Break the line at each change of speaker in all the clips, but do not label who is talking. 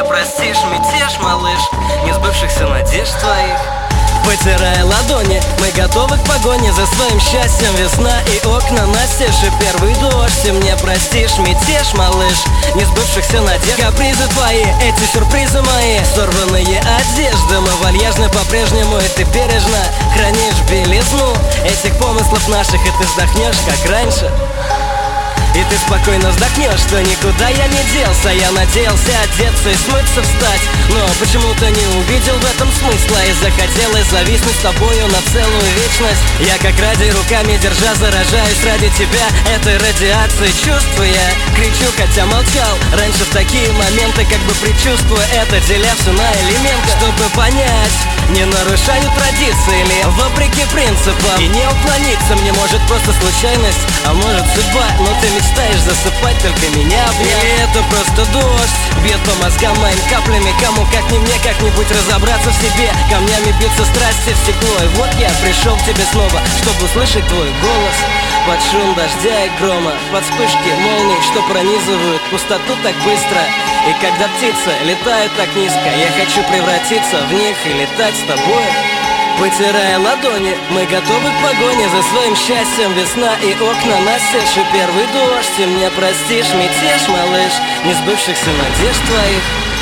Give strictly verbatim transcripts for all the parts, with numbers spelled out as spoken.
простишь мятеж, малыш, не сбывшихся надежд твоих. Потирая ладони, мы готовы к погоне за своим счастьем. Весна и окна настежь, и первый дождь. Ты мне простишь мятеж, малыш, не сбывшихся надежд. Капризы твои, эти сюрпризы мои, сорванные одежды. Мы вальяжны по-прежнему, и ты бережно хранишь белизну этих помыслов наших, и ты вздохнешь, как раньше. И ты спокойно вздохнешь, что никуда я не делся. Я надеялся одеться и смыться, встать, но почему-то не увидел в этом смысла. И захотелось зависнуть с тобою на целую вечность. Я как ради руками держа заражаюсь ради тебя этой радиацией чувств. Я кричу, хотя молчал раньше в такие моменты, как бы предчувствуя это, деля все на элементы. Чтобы понять, не нарушаю традиции ли вопреки принципам. И не уклониться мне может просто случайность, а может судьба. Но ты мечтаешь засыпать, только меня обнять. Или это просто дождь бьет по мозгам моим каплями. Кому как не мне как-нибудь разобраться в себе. Камнями бьются страсти в стекло. И вот я пришел к тебе снова, чтобы услышать твой голос под шум дождя и грома, под вспышки молний, что пронизывают пустоту так быстро. И когда птицы летают так низко, я хочу превратиться в них и летать с тобой. Потирая ладони, мы готовы к погоне за своим счастьем. Весна и окна настежь, и первый дождь. Ты мне простишь мятеж, малыш, не сбывшихся надежд твоих.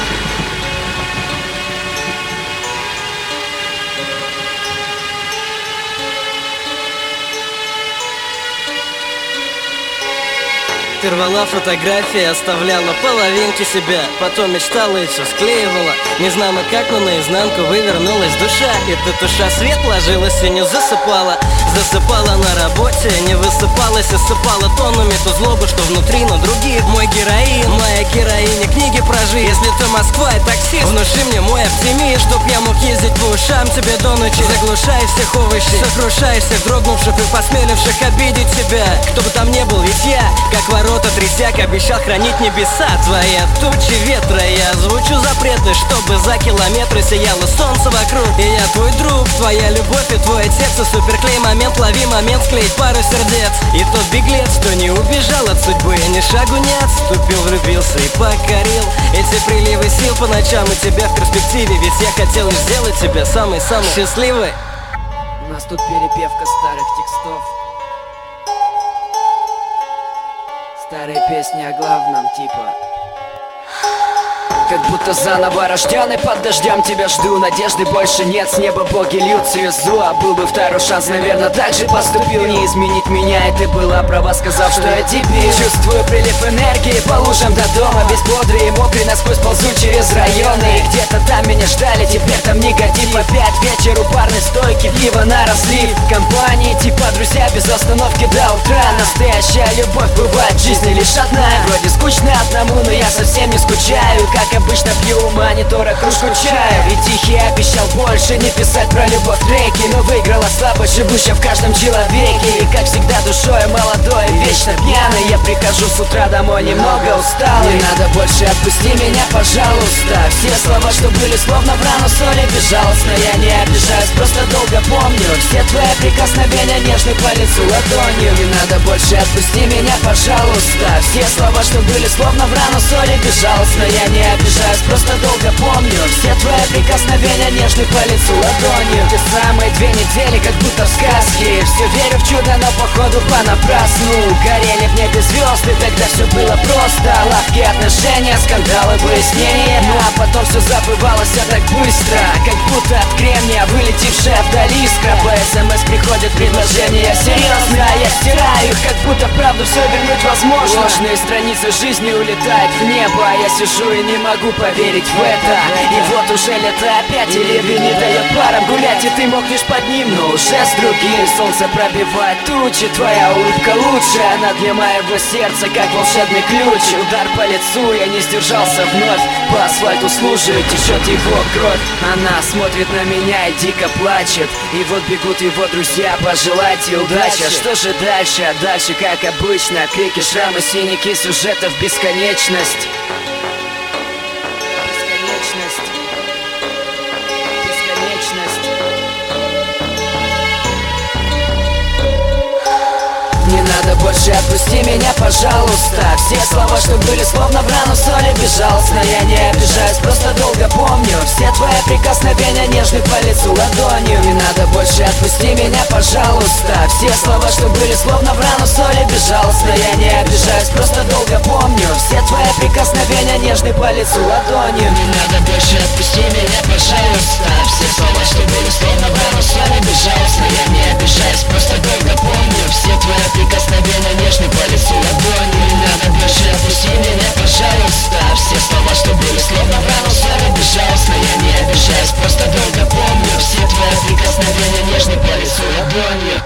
Ты рвала фотографии, оставляла половинки себя, потом мечтала и все склеивала. Не знамо как, но наизнанку вывернулась душа. И ты туша свет ложилась и не засыпала. Засыпала на работе, не высыпалась, и сыпала тоннами ту злобу, что внутри, но другие. Мой героин, моя героиня, книги про жизнь. Если ты Москва и такси, внуши мне мой оптимизм, чтоб я мог ездить по ушам тебе до ночи, заглушая всех овощей, сокрушая всех дрогнувших и посмеливших обидеть тебя. Кто бы там ни был, ведь я, как ворот трясяк, обещал хранить небеса твои от тучи ветра. Я озвучу запреты, чтобы за километры сияло солнце вокруг. И я твой друг, твоя любовь и твой текст. Суперклей момент, лови момент, склеить пару сердец. И тот беглец, что не убежал от судьбы, ни шагу не отступил, влюбился и покорил эти приливы сил по ночам и тебя в перспективе. Ведь я хотел лишь сделать тебя самой-самой счастливой.
У нас тут перепевка старых текстов, старые песни о главном типа. Как будто заново рожденный, под дождем тебя жду. Надежды больше нет, с неба боги льют звезду. А был бы второй шанс, наверное, так же поступил. Не изменить меня, и ты была права, сказав, что я дебил. Чувствую прилив энергии по лужам до дома. Весь бодрый и мокрый, насквозь ползу через районы. И где-то там меня ждали, теперь там негатив. Опять вечер у парной стойки, пиво на разлив. Компании типа друзья без остановки до утра. Настоящая любовь бывает в жизни лишь одна. Вроде скучно одному, но я совсем не скучаю. Как обычно пью у монитора кружку чая. И Тихий обещал больше не писать про любовь треки, но выиграла слабость, живущая в каждом человеке. И как всегда душой молодой, вечно пьяный, я прихожу с утра домой немного усталый. Не надо больше, отпусти меня, пожалуйста. Все слова, что были словно в рану соли, безжалостно я не обижаюсь, просто долго помню все твои прикосновения, нежный по лицу ладонью. Не надо больше, отпусти меня, пожалуйста. Все слова, что были словно в рану соли, безжалостно я не обижаюсь, просто долго помню все твои прикосновения, нежный по лицу ладонью. Те самые две недели, как будто в сказке. Все верю в чудо, но походу понапрасну. Горели в небе звезды, тогда все было просто. Лавки, отношения, скандалы, выяснения. Ну а потом все забывалось, а так быстро, как будто от кремния вылетевшая вдали искра. По смс приходят предложения серьезно, а я стираю их, как будто правду все вернуть возможно. Ложные страницы жизни улетают в небо, а я сижу и не могу поверить в это. И вот уже лето опять, и ливень не дает парам гулять, и ты мог лишь под ним, но уже с другим. Солнце пробивает тучи, твоя улыбка лучше, она для моего сердца как волшебный ключ. Удар по лицу, я не сдержался вновь, по асфальту служит, течет его кровь. Она смотрит на меня и дико плачет, и вот бегут его друзья пожелать ей удачи. А что же дальше? А дальше как обычно, крики, шрамы, синяки, сюжетов бесконечность. Не надо больше больше, отпусти меня, пожалуйста. Все слова, что были словно в рану соли, безжалостно. Я не обижаюсь, просто долго помню все твои прикосновения, нежный по лицу ладонью. Не надо больше, отпусти меня, пожалуйста. Все слова, что были словно в рану соли, безжалостно. Я не обижаюсь, просто долго помню все твои прикосновения, нежный по лицу ладонью.
Не надо больше, отпусти меня, пожалуйста. Все слова, что были словно в рану соли, безжалостно. Я не обижаюсь, просто долго помню все твои прикосновения, нежный по лицу ладонью. Не надо больше, отпусти меня, пожалуйста. Все слова, что были словно в рану соли, безжалостно. Я не обижаюсь, просто долго помню все твои прикосновения, нежный по лицу ладонью.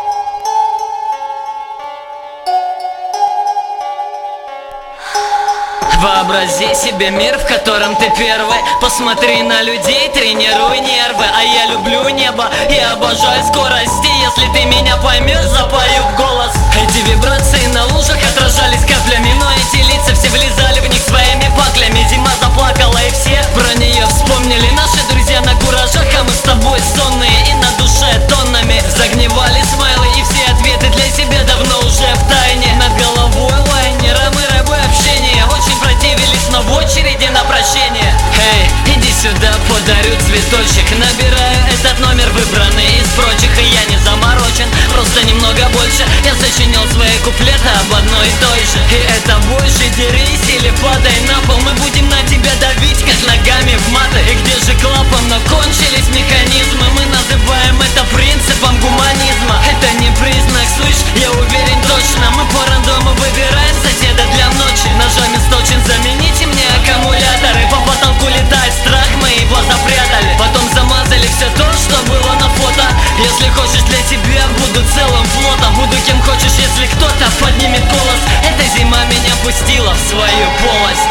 Вообрази себе мир, в котором ты первый. Посмотри на людей, тренируй нервы. А я люблю небо и обожаю скорости. Если ты меня поймешь, запою в голос. Эти вибрации на лужах отражались каплями, но эти лица все влезали в них своими паклями. Зима заплакала и все про нее вспомнили. Наши друзья на куражах, а мы с тобой сонные и на душе тоннами загнивали смайлы. И все ответы для себя давно уже в тайне. Над головой лайнера мы рабы общения. Очень противились, но в очереди на прощение. Эй, иди сюда, подарю цветочек. Набираю этот номер, выбранный из прочих. И я не заморочен, просто немного больше. Я сочинил свои куплеты об одной и той же. И это больше дерись или падай на пол. Мы будем на тебя давить, как ногами в маты. И где же клапан, но кончились механизмы. Мы называем это принципом гуманизма. Это не признак, слышь, я уверен точно. Мы по рандому выбираем соседа для ночи. Ножами сточен, замените мне аккумуляторы. По потолку летает страх, мы его запрятали. Потом замазали все то, что было на фото. Если хочешь, для тебя буду целым флотом. Буду кем хочешь, если кто-то поднимет голос. Эта зима меня пустила в свою полость.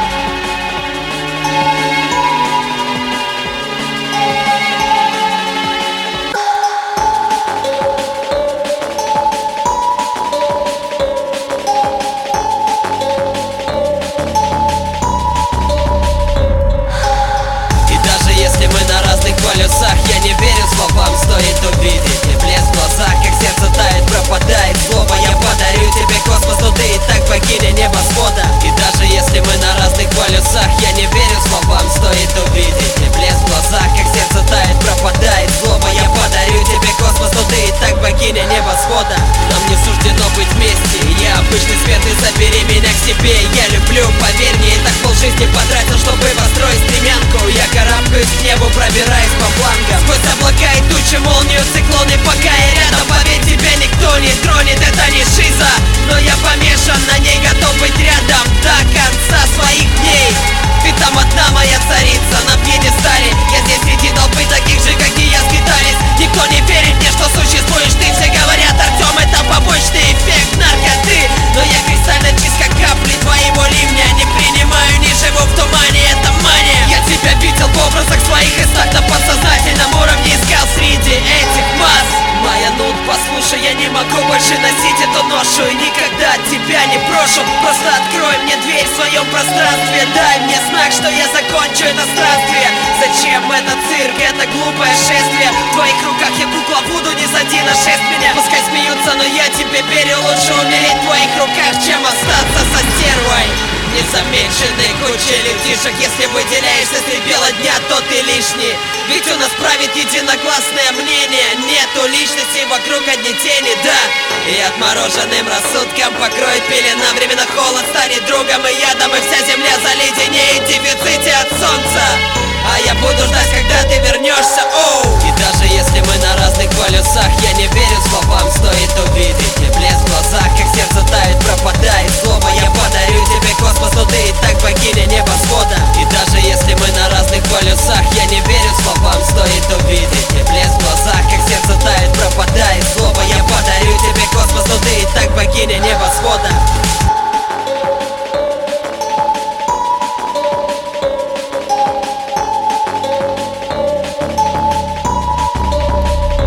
Я не верю словам, стоит увидеть и блеск в глазах, как сердце тает, пропадает злоба. Я подарю тебе космос, но ты и так богиня небосвода. И даже если мы на разных полюсах, я не верю словам, стоит увидеть и блеск в глазах, как сердце тает, пропадает злоба. Я подарю тебе космос, но ты и так богиня небосвода. Нам не суждено быть вместе, я обычный свет, и забери меня к себе. Я люблю, поверь мне, и так полжизни потратил, чтобы построить стремянку. Я карабкаюсь к небу, пробираюсь по флангам сквозь облака и тучи, молнию, циклоны. Пока я рядом, поверь, тебя никто не тронет. Это не шиза, но я помешан на ней, готов быть рядом до конца своих дней. Ты там одна, моя царица, на пьедестале. Я здесь среди толпы таких же, как и я, скитались. Никто не верит мне, что существуешь ты. Все говорят, Артем, это побочный эффект наркоты. Но я кристально чист, как капли твоего ливня. Не принимаю, не живу в тумане, это мания. Я тебя видел в образах своих и так на подсознательном уровне искал среди этих масс. Моя нут, послушай, я не могу больше носить эту ношу. И никогда тебя не прошу, просто открой мне дверь в своем пространстве. Дай мне знак, что я закончу это странствие. Зачем этот цирк, это глупое шествие? В твоих руках я кукла, буду, не сади на шесть меня. Пускай смеются, но я тебе верю. Лучше умереть в твоих руках, чем остаться со стервой. Незамеченной кучей летишек. Если выделяешься среди бела дня, то ты лишний. Ведь у нас правит единогласное мнение. Нету личности, вокруг одни тени, да. И отмороженным рассудком покроет пелена. Временно холод станет другом и ядом. И вся земля заледенеет в дефиците от солнца. А я буду ждать, когда ты вернешься, оу. И даже если мы на разных полюсах, я не верю словам, стоит увидеть и блеск в глазах, как сердце тает, пропадает слово. Я подарю тебе космос, но ты и так богиня небосвода. И даже если мы на разных полюсах, я не верю словам, стоит увидеть и блеск в глазах, как сердце тает, пропадает слово. Я подарю тебе космос, но ты и так богиня небосвода.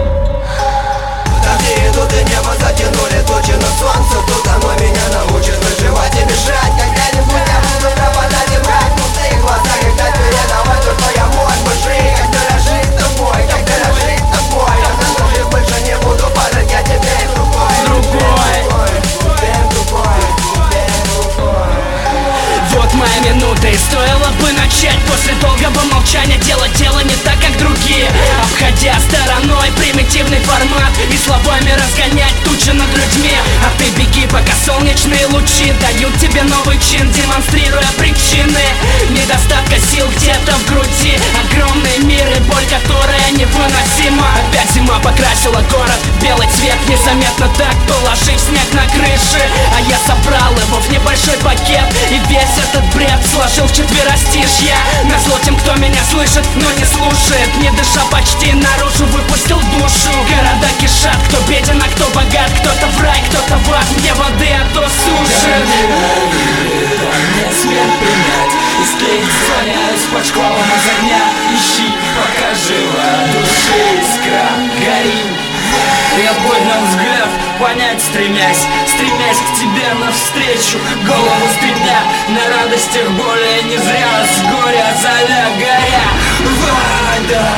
Небо затянули тучи, но солнце тут оно меня научит.
начать после долгого молчания делать дело не так, как другие, обходя стороной примитивный формат и словами разгонять тучи над людьми. А ты беги, пока солнечные лучи дают тебе новый чин, демонстрируя причины недостатка сил где-то в груди. Огромный мир и боль, которая невыносима. Опять зима покрасила город в белый цвет, незаметно так положив снег на крыши. А я собрал его в небольшой пакет и весь этот бред сложил в четверостишье. Назло тем, кто меня слышит, но не слушает, не дыша почти наружу выпустил душу. Города кишат, кто беден, а кто богат, кто-то в рай, кто-то в ад, мне воды, а то суши.
Не смерть принять, истлеть, слоняюсь под шквалом из огня. Ищи, пока жива, души искра, гори. Я поднял взгляд, понять стремясь, стремясь к тебе навстречу, голову стремя на радостях более не зря, с горя золя горя. Вода.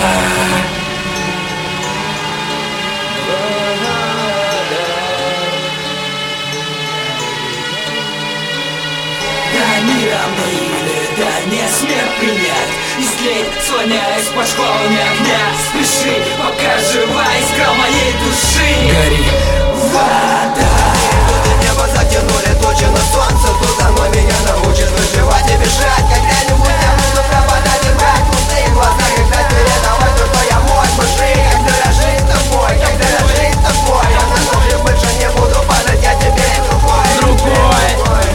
Миром или да не смерть принять, истлеть, слоняясь под шквалами огня. Спеши, пока жива искра моей души. Гори. Вода.
Небо затянули тучи, но солнце тут оно меня научит выживать и бежать. Когда-нибудь я буду пропадать и брать пустые глаза, когда передавать то, что я мой. Мыши, когда я жить тобой, когда я жить тобой, я на ножи больше не буду падать, я тебе другой.
Другой.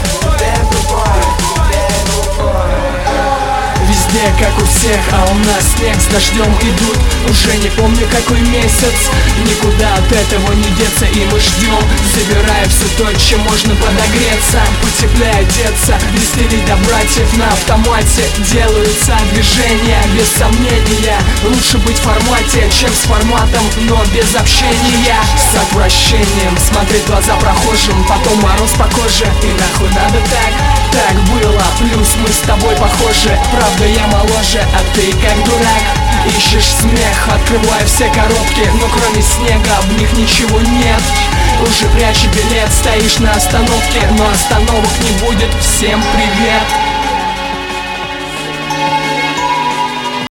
Везде, как у всех, а у нас снег с дождем идут. Уже не помню какой месяц, никуда от этого не деться, и мы ждем, забирая все то, чем можно подогреться, потеплее одеться, веселить до братьев на автомате. Делаются движения, без сомнения, лучше быть в формате, чем с форматом, но без общения. С отвращением смотреть в глаза прохожим, потом мороз по коже, и нахуй надо так. Так было, плюс мы с тобой похожи. Правда, я моложе, а ты как дурак ищешь смех, открывая все коробки, но кроме снега в них ничего нет. Уже прячь билет, стоишь на остановке, но остановок не будет. Всем привет!